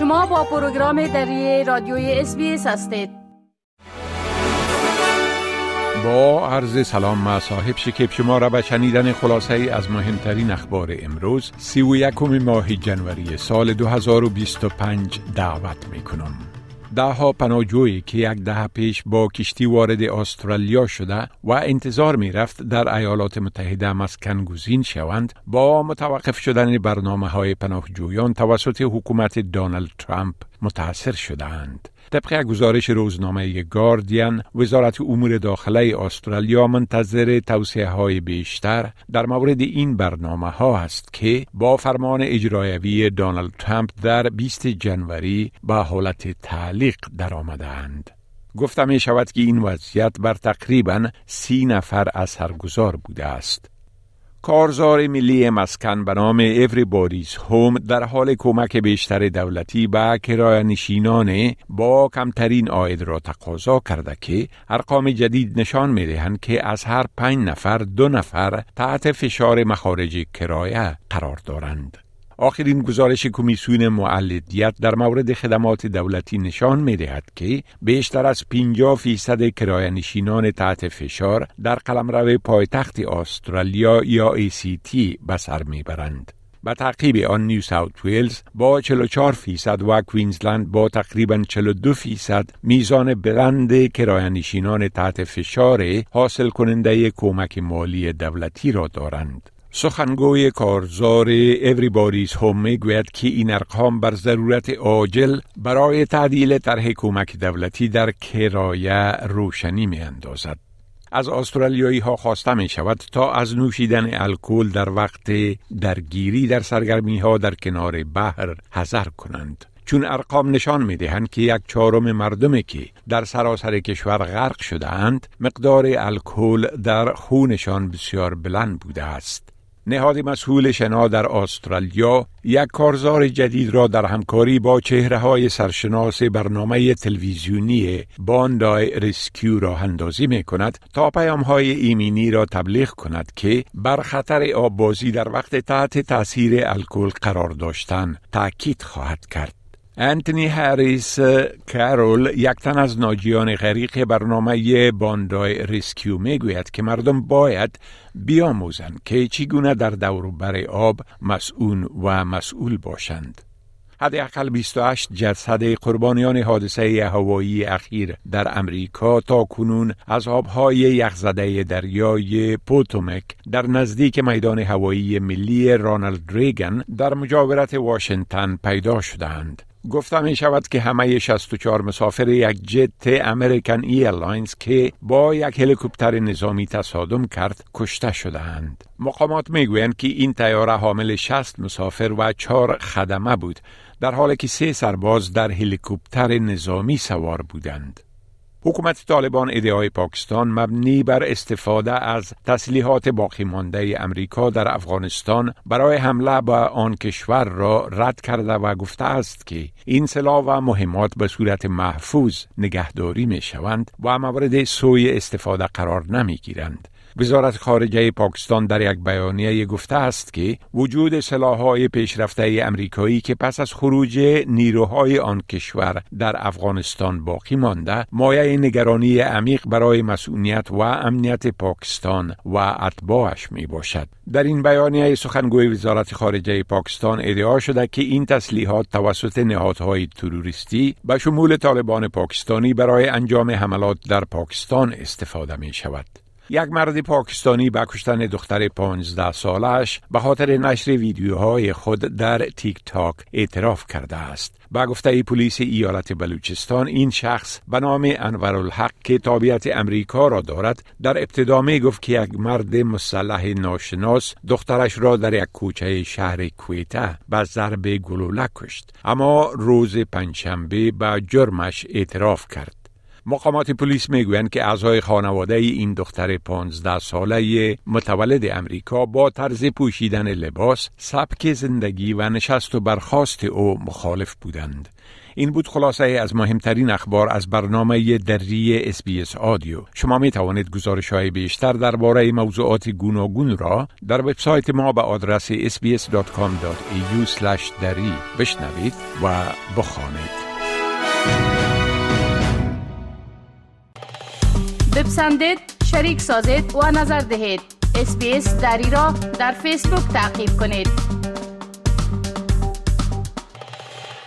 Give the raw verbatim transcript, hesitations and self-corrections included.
شما با پروگرام دری رادیوی اس بی اس هستید. با عرض سلام مصاحب شکیب شما را به شنیدن خلاصه از مهمترین اخبار امروز سی و یکم ماه جنوری سال دو هزار و بیست و پنج دعوت می کنم. ده ها پناهجویی که یک دهه پیش با کشتی وارد استرالیا شده و انتظار می رفت در ایالات متحده مسکن گزین شوند، با متوقف شدن برنامه های پناهجویان توسط حکومت دونالد ترامپ متاثر شدند. طبق گزارش روزنامه گاردین، وزارت امور داخله استرالیا منتظر توصیه های بیشتر در مورد این برنامه ها است که با فرمان اجرایی دونالد ترامپ در بیست جنوری به حالت تعلیق در آمدند. گفته می شود که این وضعیت بر تقریباً سی نفر اثرگذار بوده است. کارزار ملی مسکن به نام Everybody's Home در حال کمک بیشتر دولتی به کرایه‌نشینان با کمترین عاید را تقاضا کرده که ارقام جدید نشان می‌دهند که از هر پنج نفر دو نفر تحت فشار مخارج کرایه قرار دارند. آخرین گزارش کمیسیون مولدیت در مورد خدمات دولتی نشان می‌دهد که بیشتر از پنجاه فیصد کرایه‌نشینان تحت فشار در قلمرو پایتخت استرالیا یا ای سی تی به سر میبرند. به تعقیب آن نیو ساوت ویلز با چهل و چهار فیصد و کوینزلند با تقریباً چهل و دو فیصد میزان بلند کرایه‌نشینان تحت فشار حاصل کننده کمک مالی دولتی را دارند. سخنگوی کارزار Everybody's Home میگوید که این ارقام بر ضرورت عاجل برای تعدیل طرح کمک دولتی در کرایه روشنی می اندازد. از استرالیایی ها خواسته می شود تا از نوشیدن الکل در وقت درگیری در سرگرمی ها در کنار بحر حذر کنند، چون ارقام نشان می دهند که یک چهارم مردمی که در سراسر کشور غرق شده اند مقدار الکل در خونشان بسیار بلند بوده است. نهاد مسئول شنا در استرالیا یک کارزار جدید را در همکاری با چهره‌های سرشناس برنامه تلویزیونی باندای ریسکیو راه اندازی می کند تا پیام‌های ایمنی را تبلیغ کند که بر خطر آببازی در وقت تحت تأثیر الکل قرار داشتن تأکید خواهد کرد. انتونی هریس کارول، یک تن از ناجیان غریق برنامه باندای ریسکیو، میگوید که مردم باید بیاموزند که چگونه در دور و بر آب مسئول و مسئول باشند. حداقل بیست و هشت جسد قربانیان حادثه هوایی اخیر در امریکا تا کنون از آبهای یخزده دریای پوتومک در نزدیک میدان هوایی ملی رونالد ریگن در مجاورت واشنگتن پیدا شدند. گفته می شود که همه شصت و چهار مسافر یک جت امریکن ایرلاینز که با یک هلیکوپتر نظامی تصادم کرد کشته شدند. مقامات می گویند که این طیاره حامل شصت مسافر و چهار خدمه بود، در حالی که سه سرباز در هلیکوپتر نظامی سوار بودند. حکومت طالبان ادعای پاکستان مبنی بر استفاده از تسلیحات باقی مانده امریکا در افغانستان برای حمله به آن کشور را رد کرده و گفته است که این سلاح و مهمات به صورت محفوظ نگهداری می شوند و مورد سوء استفاده قرار نمی گیرند. وزارت خارجه پاکستان در یک بیانیه گفته است که وجود سلاح‌های پیشرفته امریکایی که پس از خروج نیروهای آن کشور در افغانستان باقی مانده مایه نگرانی عمیق برای مسئولیت و امنیت پاکستان و اتباعش می باشد. در این بیانیه سخنگوی وزارت خارجه پاکستان ادعا شده که این تسلیحات توسط نهادهای تروریستی به شمول طالبان پاکستانی برای انجام حملات در پاکستان استفاده می شود. یک مرد پاکستانی به کشتن دختر پانزده سالش به خاطر نشر ویدیوهای خود در تیک تاک اعتراف کرده است. به گفته پلیس ایالت بلوچستان، این شخص به نام انورالحق که تابعیت امریکا را دارد در ابتدا می گفت که یک مرد مسلح ناشناس دخترش را در یک کوچه شهر کویته به ضرب گلوله کشت، اما روز پنجشنبه به جرمش اعتراف کرد. مقامات پلیس میگویند که اعضای خانواده این دختر پانزده ساله متولد امریکا با طرز پوشیدن لباس، سبک زندگی و نشست و برخاست او مخالف بودند. این بود خلاصه از مهمترین اخبار از برنامه دری اس بی اس آدیو. شما می توانید گزارش‌های بیشتر درباره موضوعات گوناگون را در وبسایت ما به آدرس اس بی اس دات کام دات ای یو اسلش دری بشنوید و بخوانید. بپسندید، شریک سازید و نظر دهید. اس بی اس دری را در فیسبوک تعقیب کنید.